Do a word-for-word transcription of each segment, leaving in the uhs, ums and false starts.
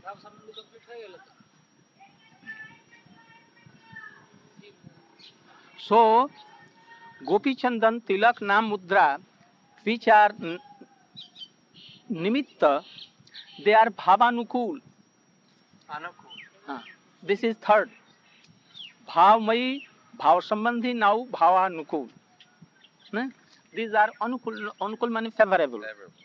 So, Gopi Chandan Tilak Nam Mudra, which are nimitta, they are bhavanukul. Anukul. This is third. Bhavmayi, bhav sambandhi, now bhavanukul. These are anukul, anukul means favorable.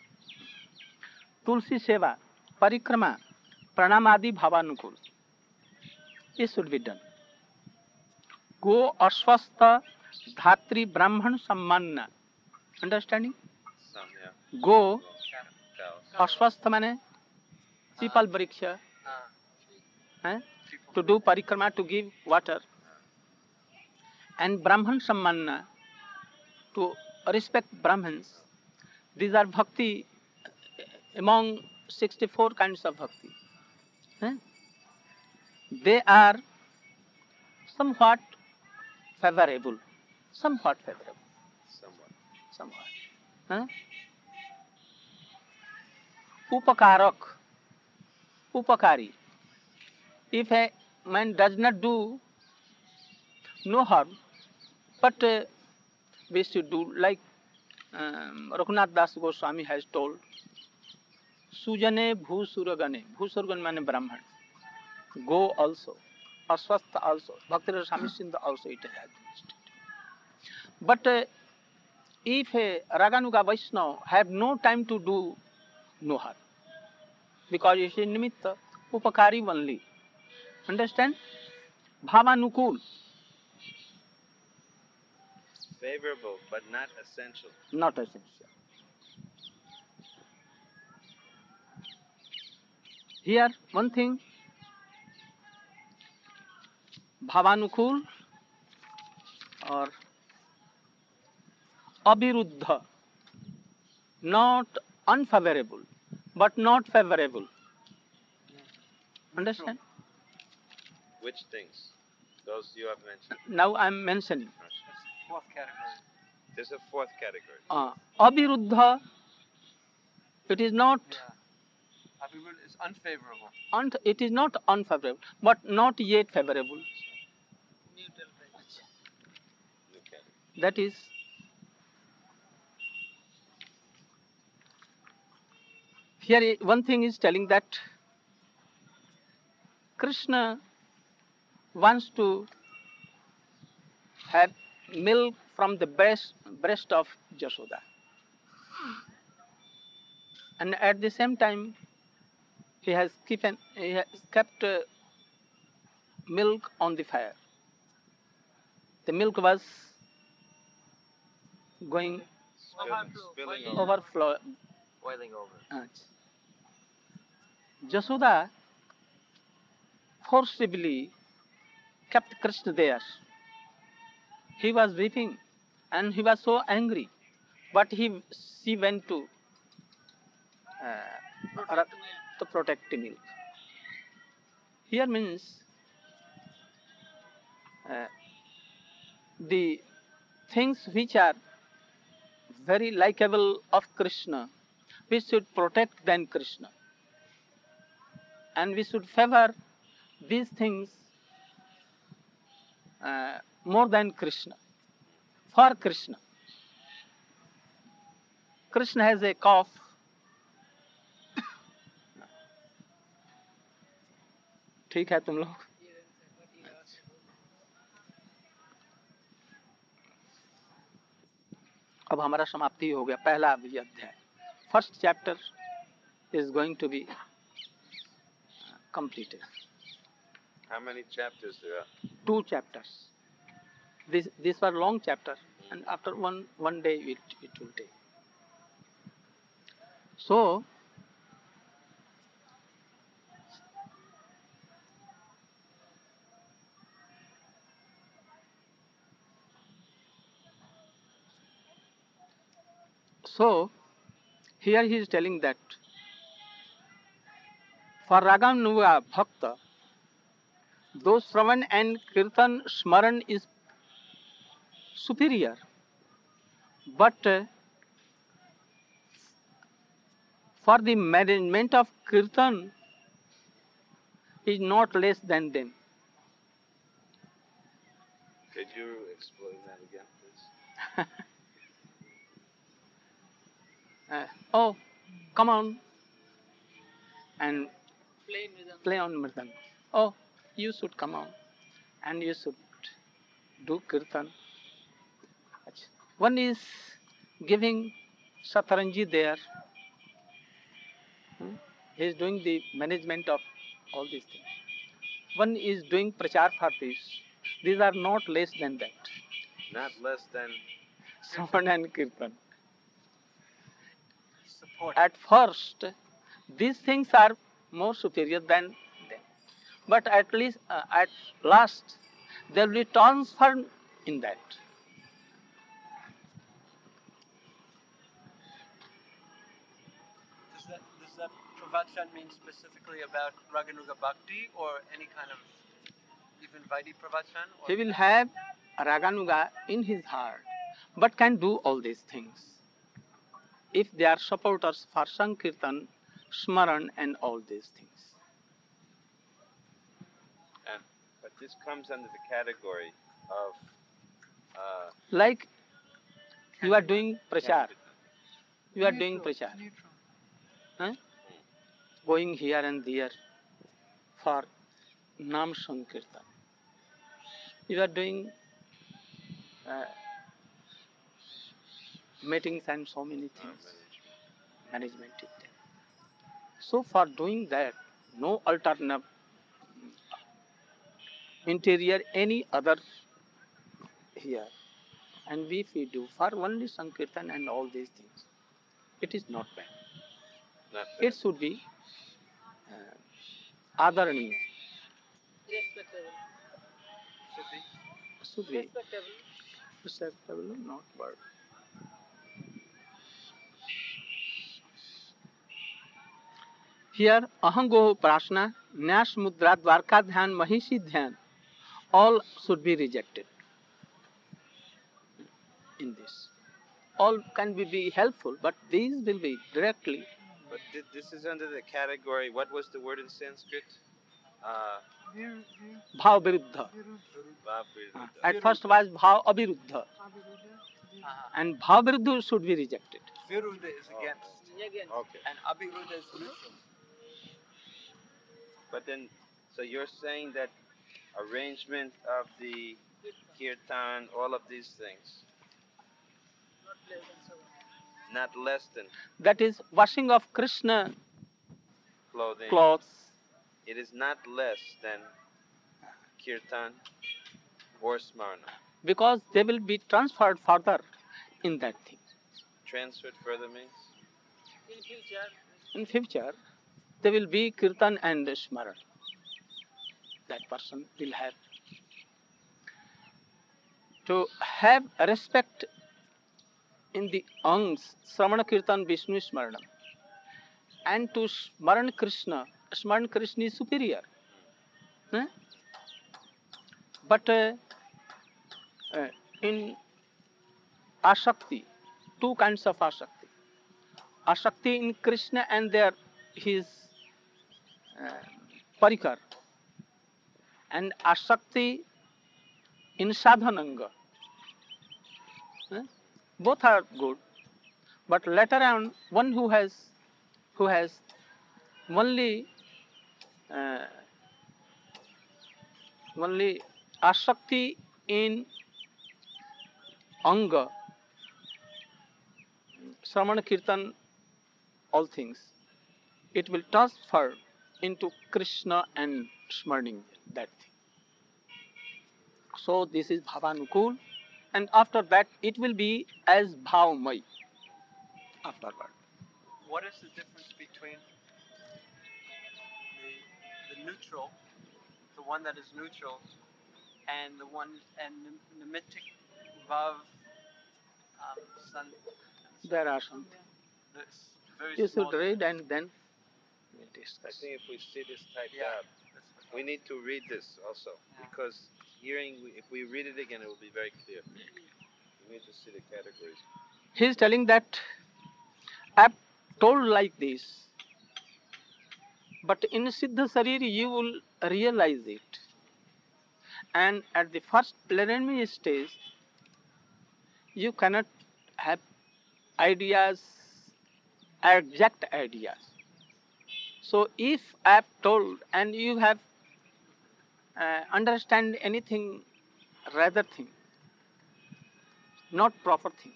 Tulsi seva, parikrama, pranamadi bhavanukul. This should be done. Go ashwastha dhatri brahman sammanna. Understanding? Some, yeah. Go ashwastha means people vriksha. Eh? To do parikrama, to give water. And brahman sammanna, to respect Brahmins. These are bhakti among sixty-four kinds of bhakti. Eh? They are somewhat favorable. Somewhat favorable. Somewhat. Somewhat. Eh? Upakarak. Upakari. If a man does not do no harm, but uh, we should do like um, Raghunath Das Goswami has told, Sujane Bhusuragane. Bhusuragane means Brahman. Go also. Aswastha also. Bhakti Swami Sindhu also it has listed. But uh, if a Raganuga Vaishnava have no time to do no harm, because it is nimitta, upakari only. Understand? Bhavanukul. Favorable, but not essential. Not essential. Here, one thing, Bhavanukul or Abhiruddha, not unfavorable, but not favorable. Understand? Which things? Those you have mentioned. Now I am mentioning. Fourth category. There's a fourth category. Uh, Abhiruddha, it is not. Yeah. Abhiruddha is unfavorable. Un it is not unfavorable, but not yet favorable. That is. Here one thing is telling that Krishna wants to have milk from the breast, breast of Jashoda. And at the same time, he has, kept, he has kept uh, milk on the fire. The milk was going Spilling over. overflow. Boiling over. Jashoda forcibly kept Krishna there. He was weeping and he was so angry. But he, she went to, uh, protect to protect the milk. Here means uh, the things which are very likable of Krishna, we should protect than Krishna. And we should favor these things uh, more than Krishna, for Krishna. Krishna has a cough. ठीक है तुम लोग अब हमारा समाप्ति हो गया पहला अध्याय first chapter is going to be completed. How many chapters there are? Two chapters. This these were long chapters, and after one one day it it will take. So so here he is telling that for Raganuga Bhakta, though Shravan and Kirtan Smaran is superior, but uh, for the management of Kirtan, is not less than them. Could you explain that again, please? Uh, oh, come on and play on mridang. Oh, you should come on and you should do kirtan. Achha. One is giving Sataranji there. Hmm? He is doing the management of all these things. One is doing prachar for this. These are not less than that. Not less than. Shravan and kirtan. Support. At first, these things are more superior than them. But at least, uh, at last, they will be transformed in that. Does that does that pravachan mean specifically about Raganuga Bhakti or any kind of even Vaidhi pravachan? Or He will have Raganuga in his heart, but can do all these things if they are supporters for Sankirtan, Smaran, and all these things. And, but this comes under the category of. Uh, Like you are doing prachar, you are doing Neutral, prachar, neutral. huh? Going here and there for Nam Sankirtan. You are doing uh, meetings and so many uh, things, management. management is there. So for doing that, no alternative interior any other here. And if we do for only Sankirtan and all these things, it is not bad. Not bad. It should be uh, Adaraniya. Respectable. Should be. Should be Respectable. acceptable, not word. Here, Ahango Prashna, Nyash Mudra, Dwarka Dhyan, Mahishi Dhyan, all should be rejected in this. All can be, be helpful, but these will be directly. But thi- this is under the category. What was the word in Sanskrit? Uh, Bhav Viruddha. Vaviruddha. At first was Bhav Aviruddha. Uh-huh. And Bhav Viruddha should be rejected. Viruddha is against. Okay. And Abhiruddha is neutral. But then, so you're saying that arrangement of the kirtan, all of these things, not less than That is washing of Krishna clothing. clothes. It is not less than kirtan or smarna. Because they will be transferred further in that thing. Transferred further means? In future, In future, they will be Kirtan and Smaran. That person will have. To have respect in the angs, Sramana Kirtan Vishnu Smaranam, and to Smaran Krishna, Smaran Krishna is superior. Huh? But uh, uh, in Ashakti, two kinds of Ashakti. Ashakti in Krishna and their his uh, parikar, and Ashakti in Sadhananga. Huh? Both are good, but later on, one who has who has only uh, only Ashakti in Anga, Sramana Kirtan, all things, it will transfer into Krishna and Smarning that thing. So this is Bhavanukul, and after that it will be as Bhavamai afterward. what is the difference between the, the neutral, the one that is neutral, and the one and the Nimitic Vav um, Sun? There are some. This very You small should read difference. and then we'll I discuss. think if we see this typed Yeah. out, we need to read this also, Yeah. because hearing, if we read it again, it will be very clear. We need to see the categories. He is telling that I've told like this, but in Siddha Sariri you will realize it. And at the first preliminary stage, you cannot have ideas, exact ideas. So if I have told and you have uh, understand anything rather thing, not proper thing.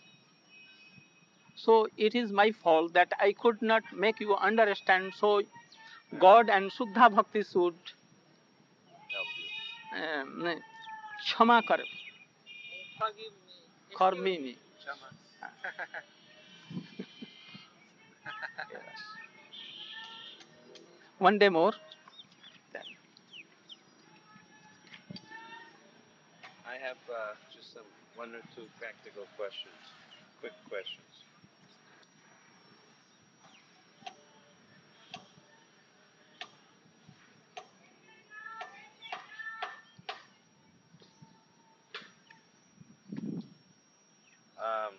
So it is my fault that I could not make you understand. So God and Suddha Bhakti should Help you. um, क्षमा कर Forgive me. for me. Excuse Shama. Yes. One day more. Then. I have uh, just some one or two practical questions, quick questions. Um,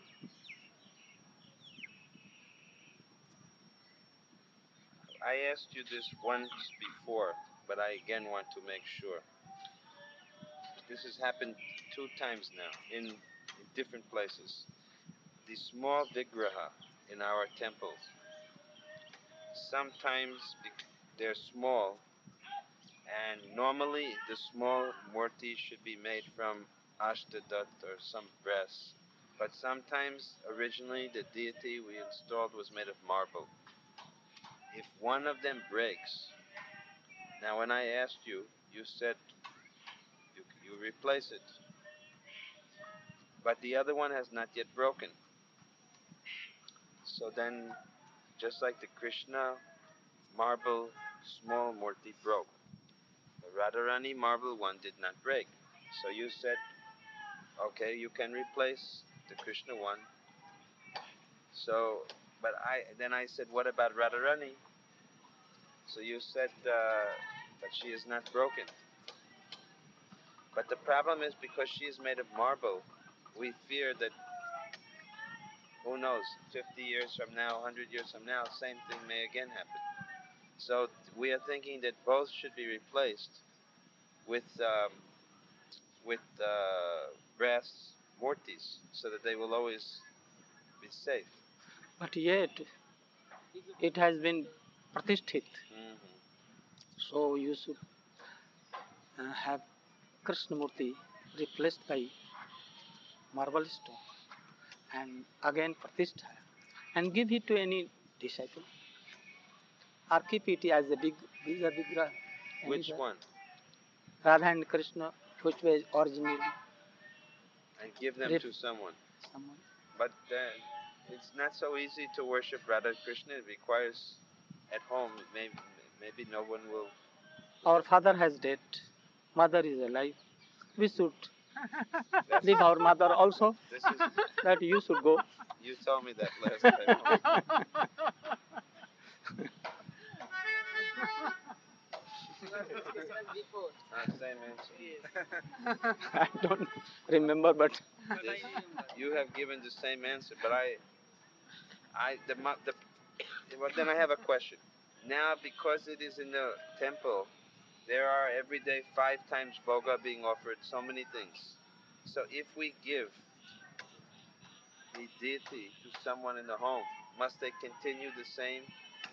I asked you this once before, but I again want to make sure. This has happened two times now in, in different places. The small vigraha in our temples, sometimes they're small, and normally the small murti should be made from ashtadat or some brass. But sometimes, originally, the deity we installed was made of marble. If one of them breaks, now when I asked you, you said you, you replace it. But the other one has not yet broken. So then, just like the Krishna marble small murti broke, the Radharani marble one did not break. So you said, okay, you can replace the Krishna one. So, but I then I said, what about Radharani? So you said uh, that she is not broken. But the problem is because she is made of marble, we fear that, who knows, fifty years from now, one hundred years from now, same thing may again happen. So we are thinking that both should be replaced with um, with uh, brass mortis, so that they will always be safe. But yet it has been pratisthit. Mm-hmm. So you should uh, have Krishnamurti replaced by marble stone and again pratishtha and give it to any disciple or keep it as a big bigger vigraha. Which one? Radha and Krishna, which was originally And give them Ref- to someone. someone. But uh, it's not so easy to worship Radha Krishna. It requires at home. Maybe maybe no one will. Our father has died, mother is alive. We should That's, leave our mother also. this is. That you should go. You told me that last time. Ah, same answer. I don't remember, but This, you have given the same answer, but I, I the mo- the. Well, then I have a question. Now, because it is in the temple, there are every day five times boga being offered. So many things. So if we give the deity to someone in the home, must they continue the same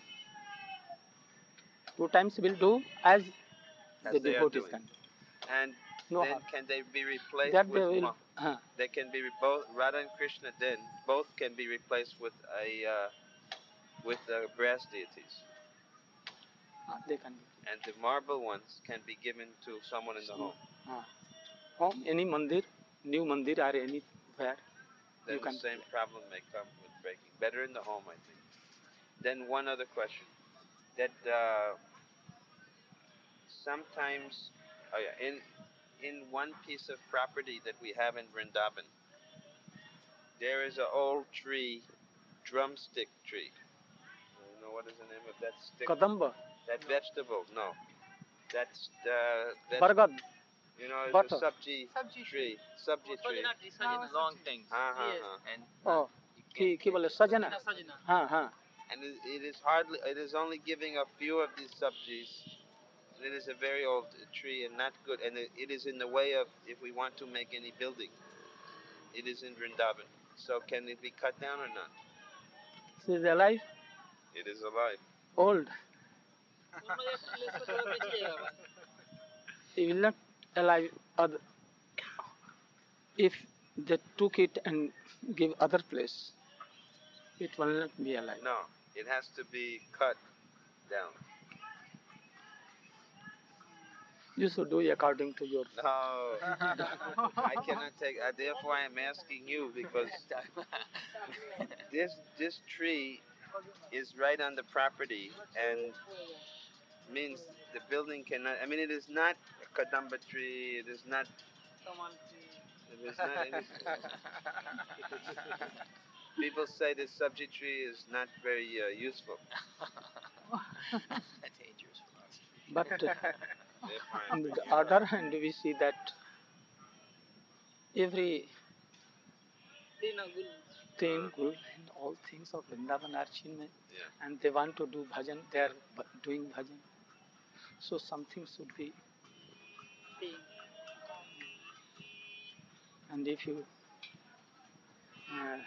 two times will do as as the they are devotees doing? can. And No then harm. can they be replaced That with they will. mo- Uh, they can be re- both Radha and Krishna. Then both can be replaced with a uh, with uh, brass deities, they can. and the marble ones can be given to someone in the home. Uh, home, any mandir, new mandir or anywhere. Then You the can. same problem may come with breaking. Better in the home, I think. Then one other question: that uh, sometimes, oh yeah, in in one piece of property that we have in Vrindavan, there is an old tree, drumstick tree. You know what is the name of that stick? Kadamba, That vegetable? No, that's the that bargad, you know it's butter. a sabji Sabji tree, sabji tree. Sajana tree, Sajana, long things. हाँ हाँ Yes. हाँ. And Oh, you ki ki bole sajana. Sajana, Sajana. हाँ हाँ. And it, it is hardly, it is only giving a few of these sabjis, It is a very old uh, tree and not good, and it, it is in the way of if we want to make any building. It is in Vrindavan. So can it be cut down or not? She is alive, It is alive. old. He will not alive other. If they took it and give other place, it will not be alive. No, it has to be cut down. You should do according to your. No, I cannot take. Uh, therefore, I am asking you because this this tree is right on the property and means the building cannot. I mean, it is not a kadamba tree. It is not. It is not any. People say this subject tree is not very uh, useful. Dangerous for us. But uh, Therefore, on I'm the asking you. other hand, we see that every thing, gul, and all things of Vrindavan are Chinmay, Yeah. and they want to do bhajan. They are bh- doing bhajan. So something should be. And if you uh,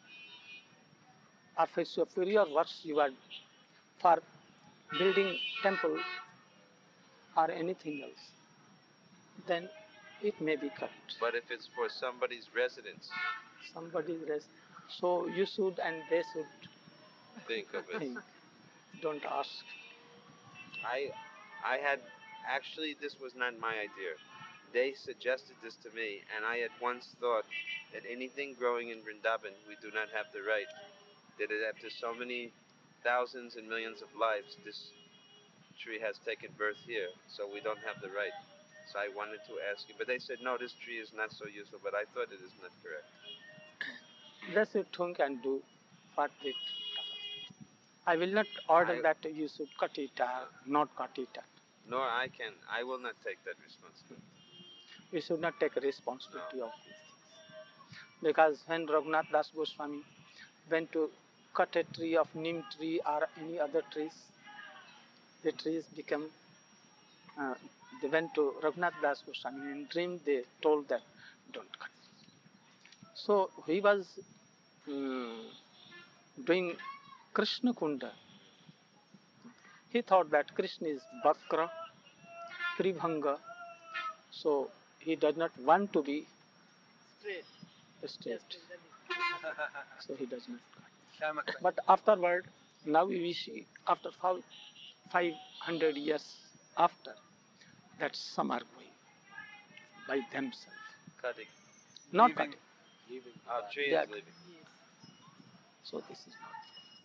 are for superior works, you are for building temple or anything else, then it may be cut. But if it's for somebody's residence, Somebody's rest. So you should and they should think of it. think. Don't ask. I, I had actually this was not my idea. They suggested this to me, and I at once thought that anything growing in Vrindavan, we do not have the right. That it, after so many thousands and millions of lives, this tree has taken birth here, so we don't have the right. So I wanted to ask you, but they said no, this tree is not so useful. But I thought it is not correct. They should think and do what they. I will not order I- that you should cut it or not cut it. Nor I can. I will not take that responsibility. We should not take responsibility of these things. Because when Raghunath Das Goswami went to cut a tree of neem tree or any other trees, the trees become. Uh, they went to Raghunath Das Goswami in dream. They told that don't cut. So he was um, doing Krishna Kunda. He thought that Krishna is Bakra, Tribhanga, so he does not want to be straight. So he does not cut. But afterward, now we see after five, five hundred years after that some are going by themselves, Cutting. not Leaving. cutting. Our tree They is are- living. So this is not.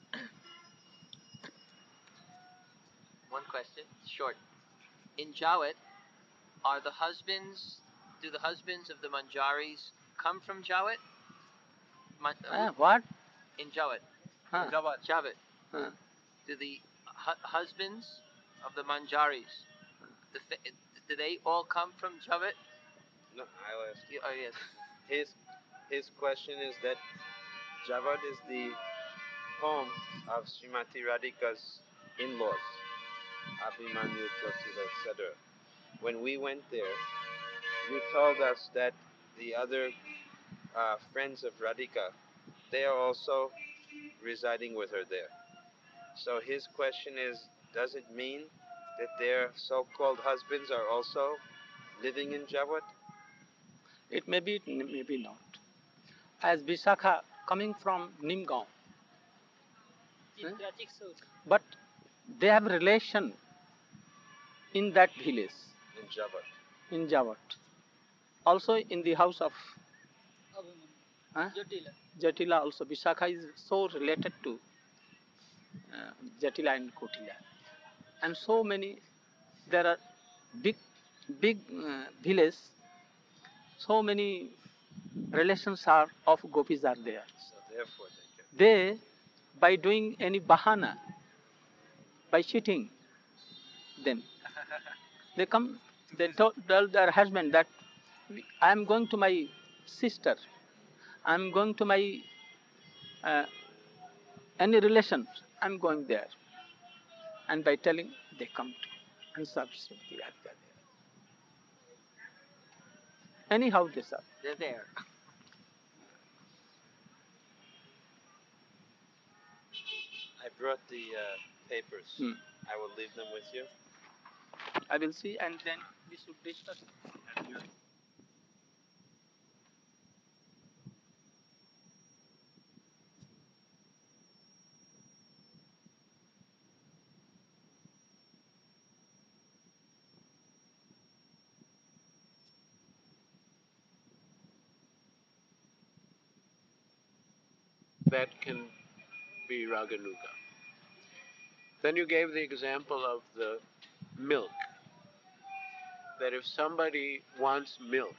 One question, short. In Jawat, are the husbands, do the husbands of the Manjaris come from Jawat? Man, Ah, what? in Jawat, Huh. Jawat. Jawat, Huh. do the hu- husbands of the Manjaris, the, fa- do they all come from Jawat? No, I'll ask you. Y- Oh yes. His his question is that Javad is the home of Srimati Radhika's in-laws, Abhimanyu, Josila, et cetera. When we went there, you told us that the other uh, friends of Radhika, they are also residing with her there. So his question is, does it mean that their so-called husbands are also living in Javad? It may be, it may be not. As Visakha coming from Nimgaon, eh? But they have relation in that village, In Javad. in Jawat. Also in the house of huh? Jatila also. Visakha is so related to uh, Jatila and Kotila. And so many, there are big, big uh, village, so many relations are of gopis are there. So therefore they can. They, by doing any bahana, by cheating them, they come, they to- tell their husband that I am going to my sister, I am going to my uh, any relations, I am going there. And by telling, they come to. and sub Srimati Radhika there. Anyhow, they serve. They're there. I brought the uh, papers. Hmm. I will leave them with you. I will see, and then we should discuss. And you that can be Raganuga. Then you gave the example of the milk, that if somebody wants milk,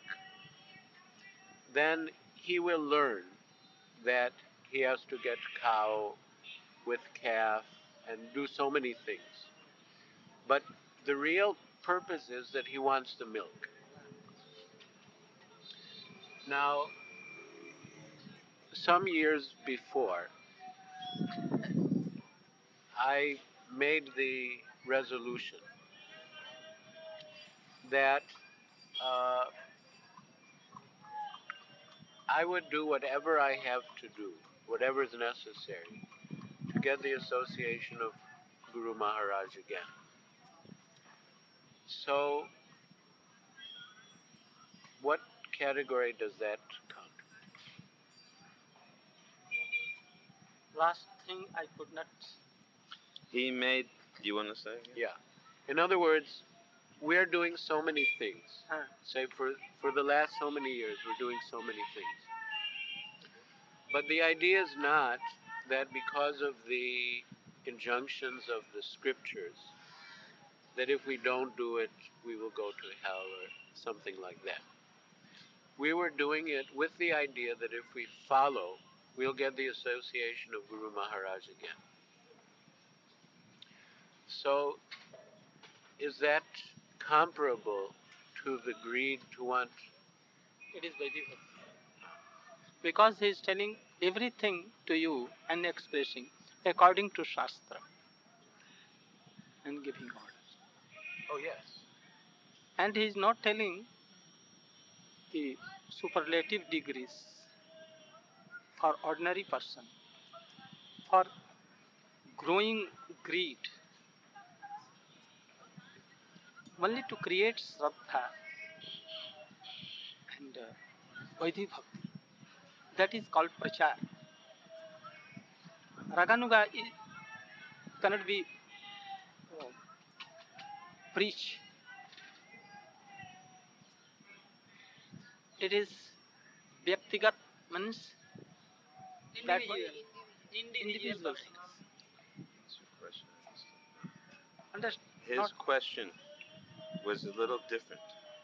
then he will learn that he has to get cow with calf and do so many things. But the real purpose is that he wants the milk. Now, some years before, I made the resolution that uh, I would do whatever I have to do, whatever is necessary, to get the association of Guru Maharaj again. So, what category does that count? Last thing I could not. He made. Do you want to say? Yeah. In other words, we're doing so many things. Huh. Say for, for the last so many years, we're doing so many things. But the idea is not that because of the injunctions of the scriptures, that if we don't do it, we will go to hell or something like that. We were doing it with the idea that if we follow, we'll get the association of Guru Maharaj again. So, is that comparable to the greed to want? It is Vaidhi Bhakti. Because he is telling everything to you and expressing according to Shastra and giving orders. Oh, yes. And he is not telling the superlative degrees for ordinary person, for growing greed, only to create Shraddha and uh, Vaidhi Bhakti. That is called Prachar. Raganuga is, cannot be uh, preached. It is Vyaktigat means that individual things. That's your question. Understand? His Not question was a little different.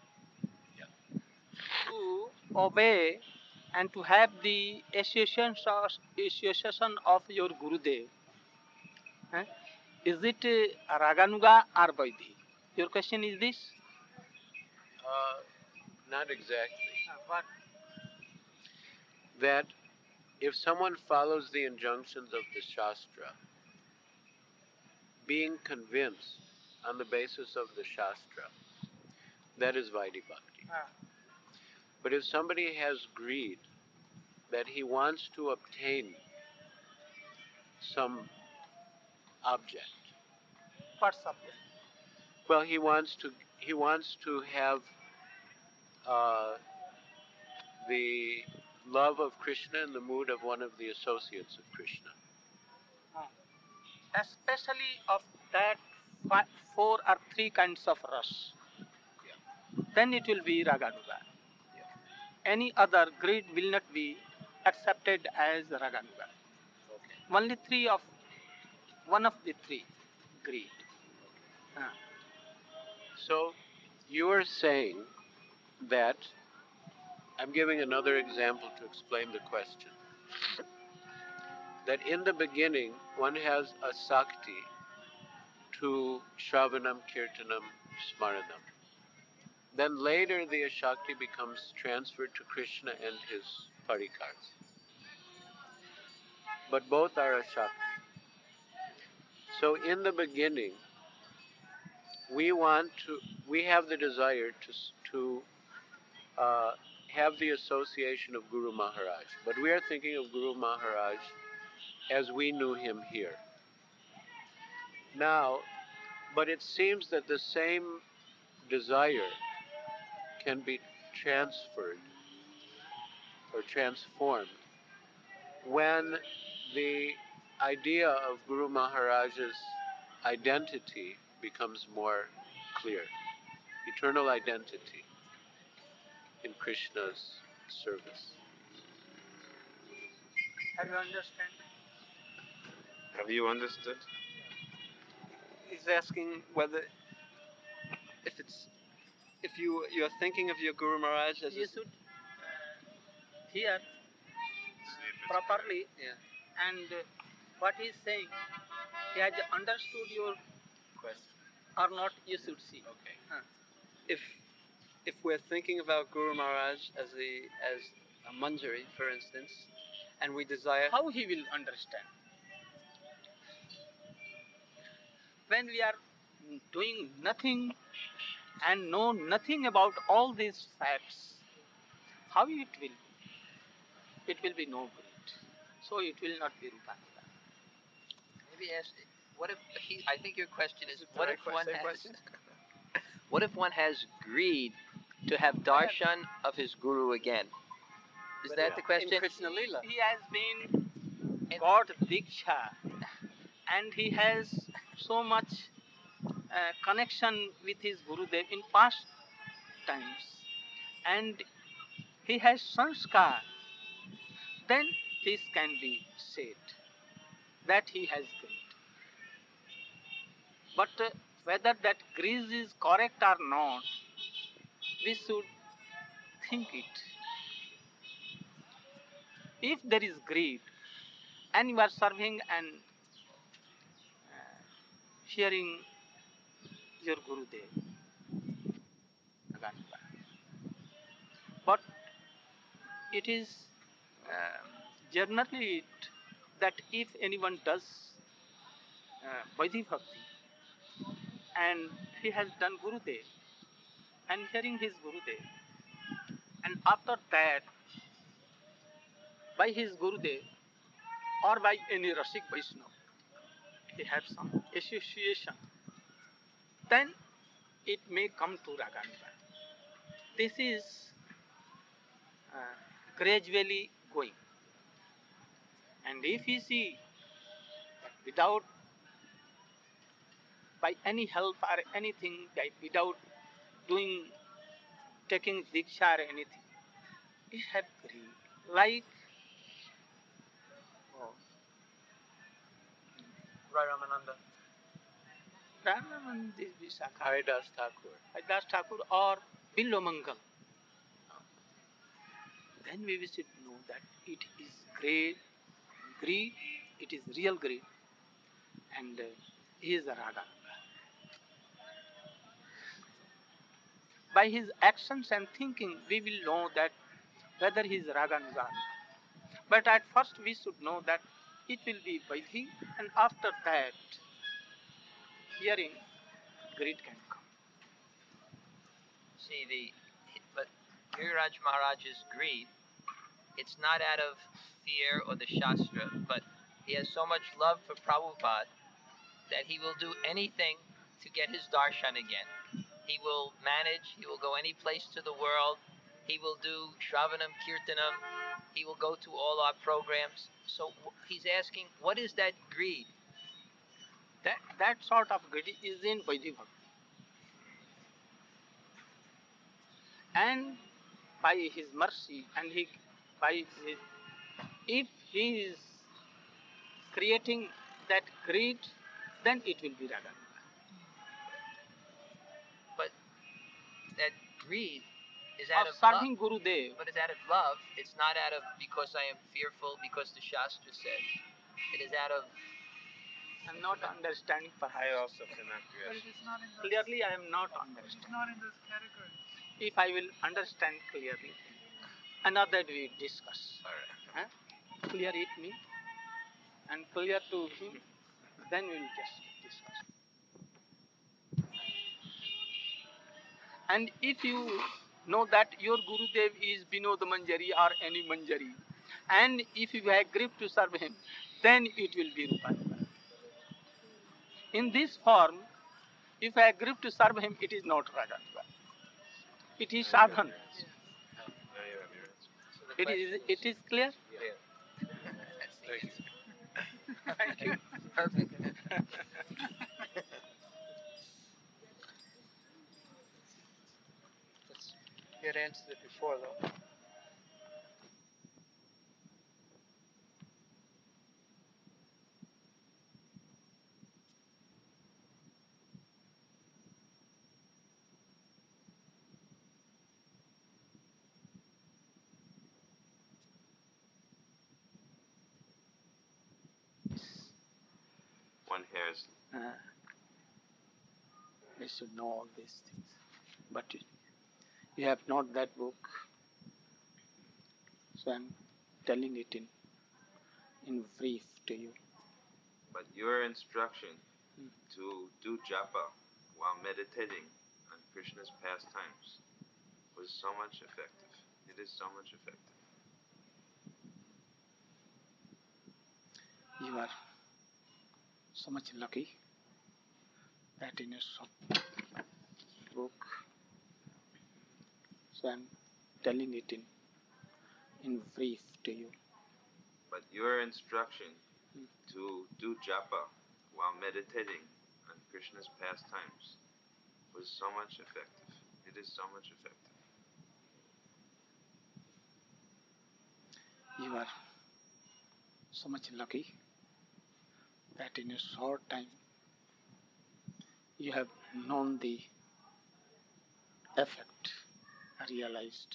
to obey and to have the association association of your Gurudev. eh? Is it uh, Raganuga or Vaidhi? Your question is this? Uh, not exactly. What? That if someone follows the injunctions of the Shastra, being convinced on the basis of the Shastra, that is Vaidhi Bhakti. Ah. But if somebody has greed, that he wants to obtain some object, What subject? well, he wants to he wants to have uh, the love of Krishna and the mood of one of the associates of Krishna. Especially of that fi- four or three kinds of ras. Then it will be Raganuga. Any other greed will not be accepted as Raganuga. Okay. Only three of one of the three greed. Ah. So you are saying that, I'm giving another example to explain the question, that in the beginning one has a sakti to Shravanam, Kirtanam, Smaranam. Then later the Ashakti becomes transferred to Krishna and his parikars. But both are Ashakti. So in the beginning, we want to, we have the desire to, s- to uh, have the association of Guru Maharaj, but we are thinking of Guru Maharaj as we knew him here. Now, but it seems that the same desire can be transferred or transformed when the idea of Guru Maharaj's identity becomes more clear, eternal identity in Krishna's service. Have you understand? Have you understood? He's asking whether if it's if you you're thinking of your Guru Maharaj as You a, should hear properly, yeah. and uh, what he is saying, he has understood your Question. or not, you should see. Okay. Huh. If if we're thinking about Guru Maharaj as a as a manjari, for instance, and we desire How he will understand? When we are doing nothing and know nothing about all these facts, how it will? It will be no good. So it will not be Rupananda. Maybe ask, what if he? I think your question is, Is it the what right if one question- has, question? what if one has greed to have darshan of his guru again? Is But that in- the question? In Krishna Lila. He has been And- got Diksha and he has so much uh, connection with his Gurudev in past times, and he has sanskar, then this can be said that he has greed. But uh, whether that greed is correct or not, we should think it. If there is greed and you are serving and uh, hearing your Gurudev, but it is uh, generally it, that if anyone does uh, Vaidhi Bhakti and he has done Gurudev and hearing his Gurudev, and after that by his Gurudev or by any Rasik Vaishnava he has some association, then it may come to Raganuga. This is uh, gradually going. And if you see that without, by any help or anything, by, without doing, taking Diksha or anything, we have greed. Like oh, Rai Ramananda. Ramanan Visakha, Haridas Thakur. Haridas Thakur or Billo Mangal, then we should know that it is greed, greed, it is real greed, and uh, he is a Raga. By his actions and thinking, we will know that whether he is Raganuga. But at first we should know that it will be Vaidhi, and after that, hearing, greed can come. See the, but Giriraj Maharaj's greed, it's not out of fear or the Shastra, but he has so much love for Prabhupada that he will do anything to get his darshan again. He will manage, he will go any place to the world, he will do Shravanam Kirtanam, he will go to all our programs. So he's asking, what is that greed? That, that sort of greed is in Vaidhi Bhakti. And by his mercy, and he, by his, if he is creating that greed, then it will be Raganuga. But that greed is out Of of love. serving Gurudev, But it's out of love. It's not out of because I am fearful, because the Shastra says. It is out of. I'm not understanding I perhaps. also cannot But grasp. it is not in those, Clearly, I am not it's understanding. not in those categories. If I will understand clearly, another we discuss. Alright. Huh? Clear it me, and clear to him, then we will just discuss. And if you know that your Gurudev is Binod Manjari or any Manjari, and if you agree to serve him, then it will be Rupanuga. In this form, if I agree to serve him, it is not Rajanuga. It is sadhan. Now you have your answer. So the It question is, it is clear? Yeah. Thank you. Thank you. Perfect. You had answered it before, though. One hair is Uh, we should know all these things. But you, you have not that book, so I'm telling it in, in brief to you. but your instruction Hmm. to do japa while meditating on Krishna's pastimes was so much effective. It is so much effective. You are so much lucky that in a short book, so I'm telling it in, in brief to you. But your instruction Hmm. to do japa while meditating on Krishna's pastimes was so much effective. It is so much effective. You are so much lucky that in a short time you have known the effect, realized.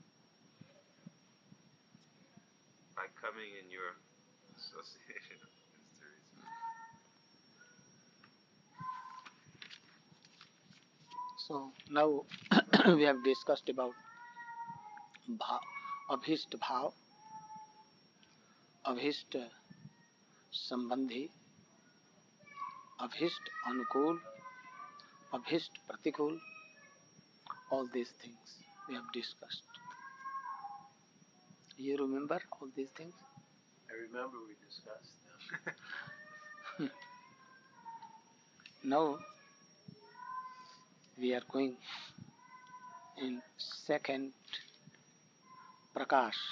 By coming in your association of mysteries. So now we have discussed about bha, abhist bhav, abhist sambandhi, abhist anukul, abhist pratikul, all these things we have discussed. You remember all these things? I remember we discussed them. Now we are going in second prakash.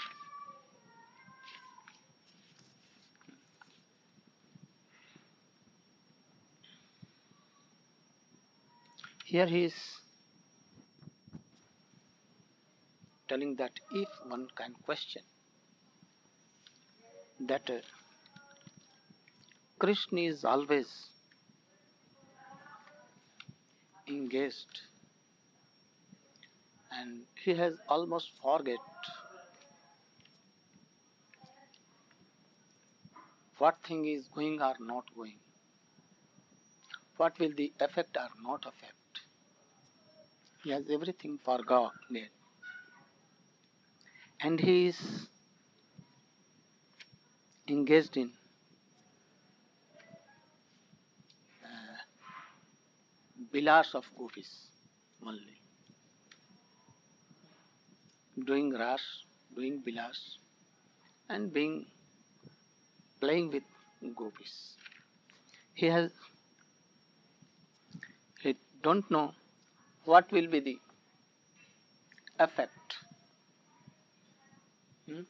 Here he is telling that if one can question that uh, Krishna is always engaged and he has almost forget what thing is going or not going, what will the effect or not affect. He has everything forgotten and he is engaged in uh, bilas of gopis only, doing ras, doing bilas and being playing with gopis. He has he don't know what will be the effect. Hmm?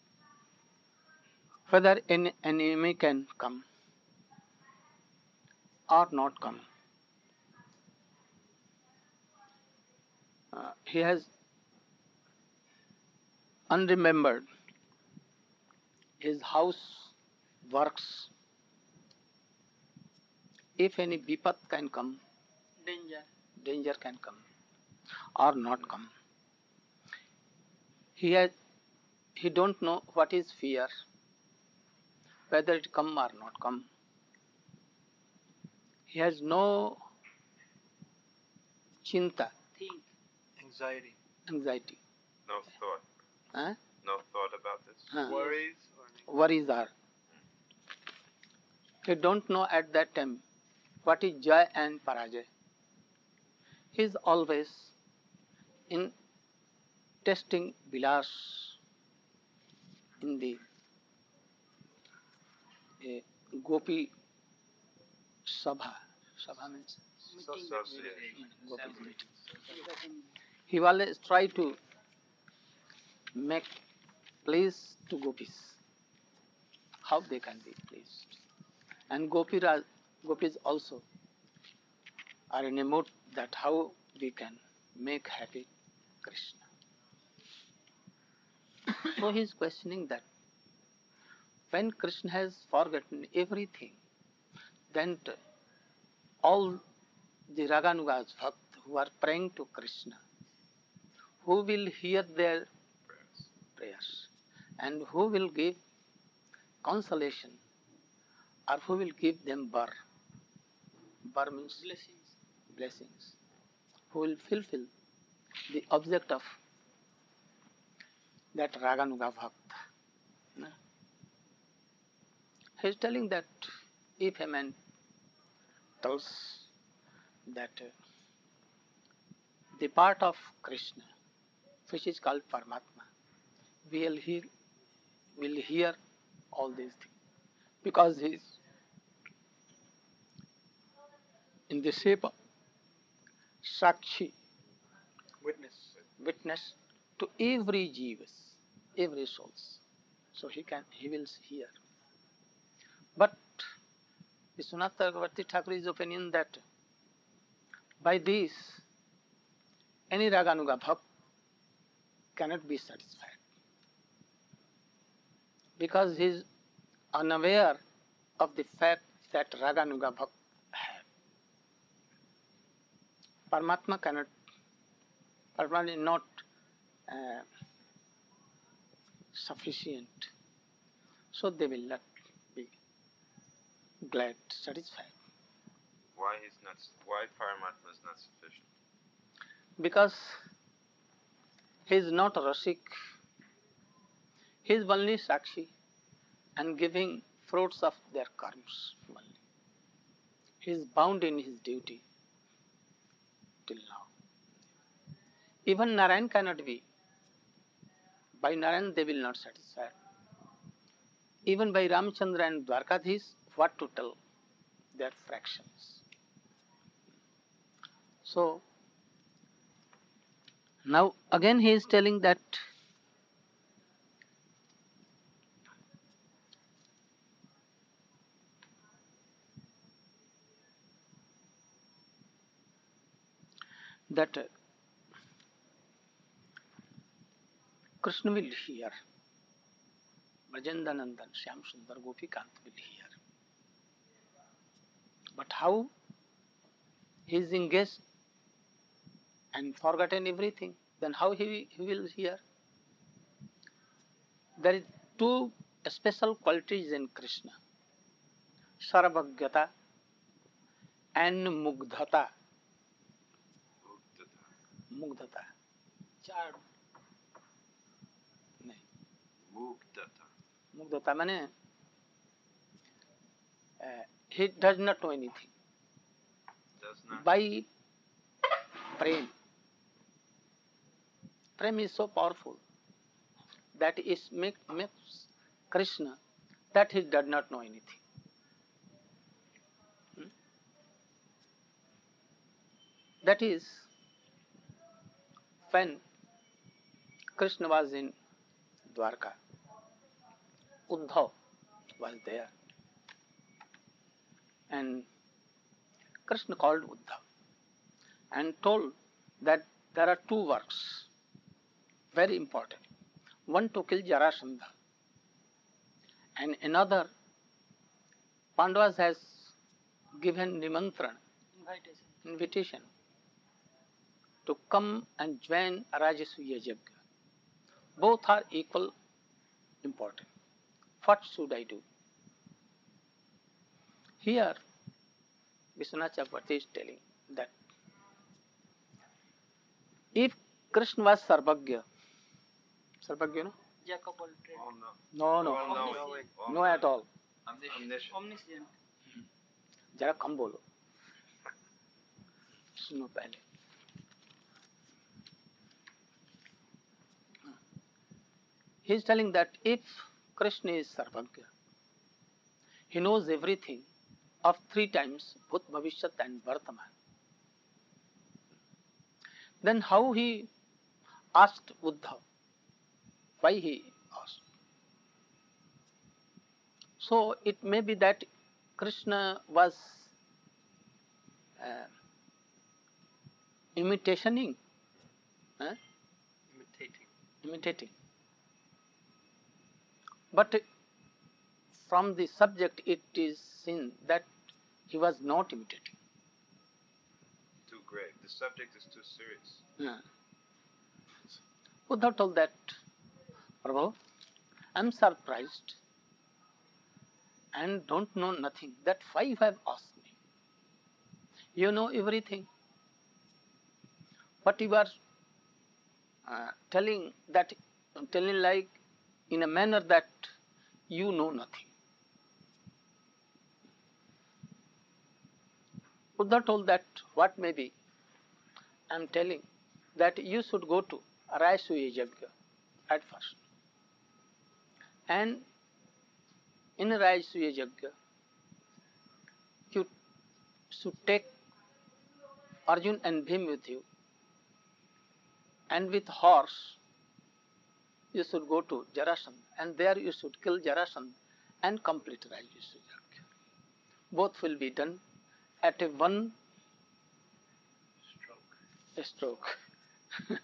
Whether an enemy can come or not come. Uh, he has unremembered his house works. If any vipat can come, danger, danger can come or not come. He has, he don't know what is fear, whether it come or not come. He has no chinta, Think. Anxiety. anxiety. No thought. Huh? No thought about this. Huh. Worries or Worries are. He don't know at that time what is joy and parajay. He is always in testing Vilas in the uh, Gopi Sabha. Sabha means Association. Gopi meeting. He always try to make please to Gopis. How they can be pleased. And Gopiraj, Gopis also are in a mood that how we can make happy Krishna. So he is questioning that when Krishna has forgotten everything, then t- all the Raganugas Bhakt who are praying to Krishna, who will hear their prayers and who will give consolation or who will give them bar. Bar means Blessings. blessings. Who will fulfill the object of that Raganuga Bhakta. No? He is telling that if a man tells that uh, the part of Krishna, which is called Paramatma, will hear, will hear all these things because he is in the shape of Sakshi, Witness. witness to every jivas, every souls. So he can, he will hear. But Vishwanath Chakravarti Thakur is opinion that by this any Raganuga Bhakt cannot be satisfied because he is unaware of the fact that Raganuga Bhakt have. Paramatma cannot, Paramatma is not uh, sufficient. So they will not be glad, satisfied. Why is not? Why Paramatma is not sufficient? Because he is not Rasik. He is only Sakshi and giving fruits of their karmas only. He is bound in his duty till now. Even Narayan cannot be. By Narayan they will not satisfy. Even by Ramchandra and Dwarkadhish, what to tell? Their fractions. So, now again he is telling that that uh, Krishna will hear. Brajendanandan, Shyam Sundar, Gopikant will hear. But how he is engaged and forgotten everything, then how he, he will hear? There is two special qualities in Krishna. Sarvagata and Mugdhata. Mugdhata. Charm. नहीं, Mugdata. Mugdhata means uh, he does not know anything. Does not. By prem. Prem is so powerful that it make, makes Krishna that he does not know anything. Hmm? That is when Krishna was in Dwarka, Uddhav was there, and Krishna called Uddhav and told that there are two works, very important. One to kill Jarasandha, and another Pandavas has given nimantran, Invitation. invitation to come and join Rajasuya Yajna. Both are equal important. What should I do? Here, Vishwanath Chakravarti is telling that if Krishna was Sarvagya, Sarvagya no? Jack of all trades. Oh no. No, no, Oh, no. Omniscient. Oh, no at all. Omniscient. Omniscient. जरा कम बोलो सुनो पहले he is telling that if Krishna is Sarvagya, he knows everything of three times, Bhut, Bhavishyat and Vartaman, then how he asked Uddhav? Why he asked? So it may be that Krishna was uh, imitationing, uh, Imitating. imitating. But from the subject it is seen that he was not imitating. Too grave. The subject is too serious. Yeah. Uddhav told that, Prabhu, I am surprised and don't know nothing. That why you have asked me? You know everything. But you are uh, telling that, telling like in a manner that you know nothing. Uddhav told that what may be, I am telling that you should go to Rayasuya Yajna at first. And in Rayasuya Yajna, you should take Arjun and Bhim with you, and with horse you should go to Jarasandha, and there you should kill Jarasandha and complete Rayasuya Yajna. Both will be done at a one Stroke. stroke.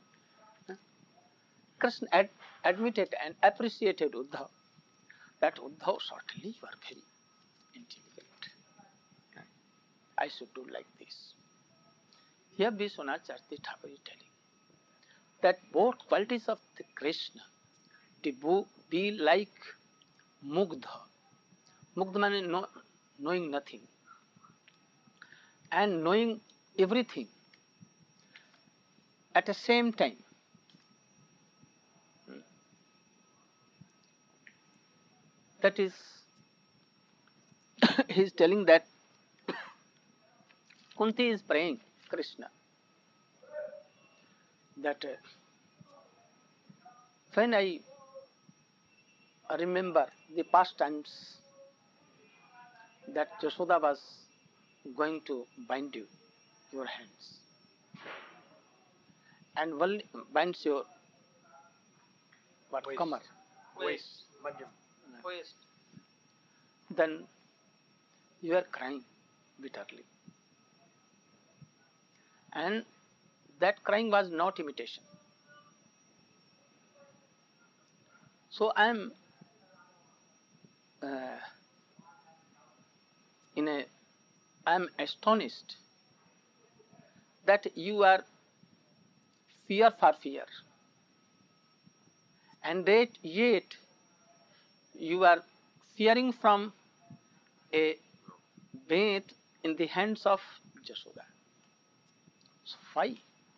Krishna ad- admitted and appreciated Uddhav, that Uddhav, certainly you are very intelligent. I should do like this. Here Vishwanath Charti Thakur is telling that both qualities of the Krishna to bo- be like Mugdha. Mugdha means know, knowing nothing and knowing everything at the same time. That is, he is telling that Kunti is praying Krishna that uh, when I remember the past times that Jashoda was going to bind you, your hands, and one binds your what Waist. kamar, Waist. Waist. then you are crying bitterly. And that crying was not imitation. So I am uh, in a I am astonished that you are fear for fear, and that yet you are fearing from a bath in the hands of Jashoda. So why?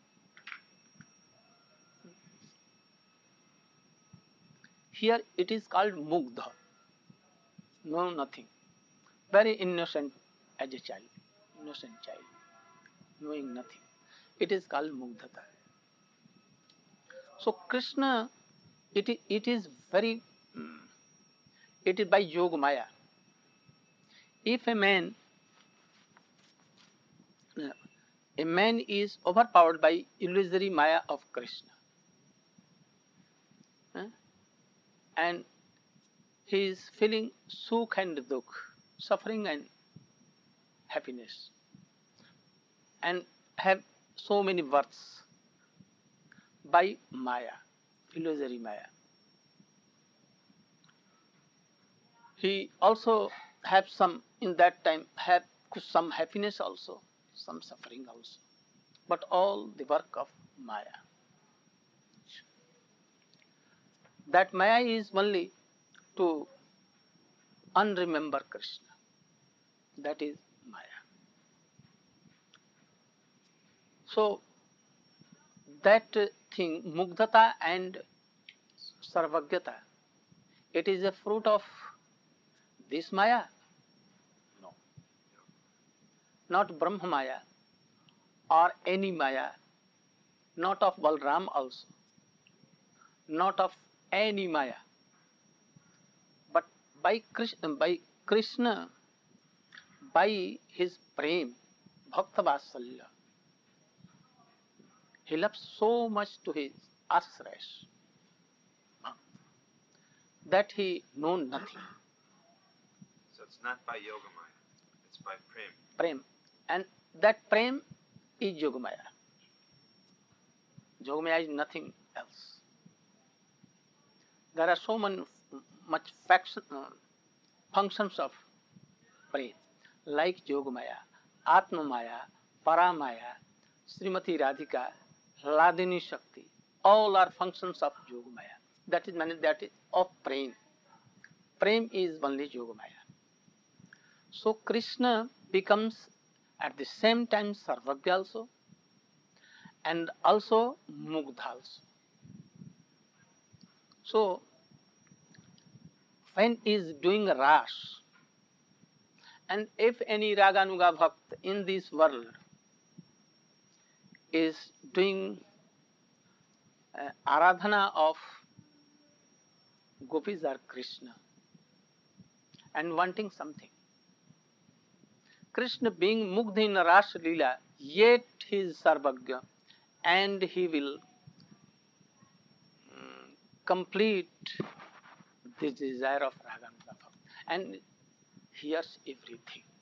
Here it is called Mugdha, no nothing, very innocent as a child, innocent child, knowing nothing. It is called Mugdhata. So Krishna, it is, it is very, mm, it is by Yoga Maya. If a man, uh, a man is overpowered by illusory Maya of Krishna, uh, and he is feeling sukh and dukh, suffering and happiness, and have so many births by Maya, illusory Maya. He also have some, in that time, have some happiness also, some suffering also, but all the work of Maya. That Maya is only to unremember Krishna. That is Maya. So that thing, Mugdhata and Sarvagyata, it is a fruit of this Maya? No. Not Brahma Maya or any Maya, not of Balram also, not of any Maya. But by Krishna, by Krishna, by his prem, Bhakta Vatsalya, he loves so much to his ashrays that he knows nothing. So it's not by Yogamaya, it's by Prem. Prem. And that prem is Yogamaya. Yogamaya is nothing else. There are so many, much faction, uh, functions of prem, like Yogamaya, Atmamaya, Paramaya, Srimati Radhika, Hladini Shakti. All are functions of Yogamaya. That is meant that is of prem. Prem is only Yogamaya. So Krishna becomes at the same time Sarvagya also and also Mugdha also. So when is doing ras, and if any Raganuga Bhakt in this world is doing uh, Aradhana of Gopis or Krishna and wanting something, Krishna being Mugdha in Ras Leela, yet he is Sarvagya and he will um, complete the desire of Raganuga Bhakt and hears everything.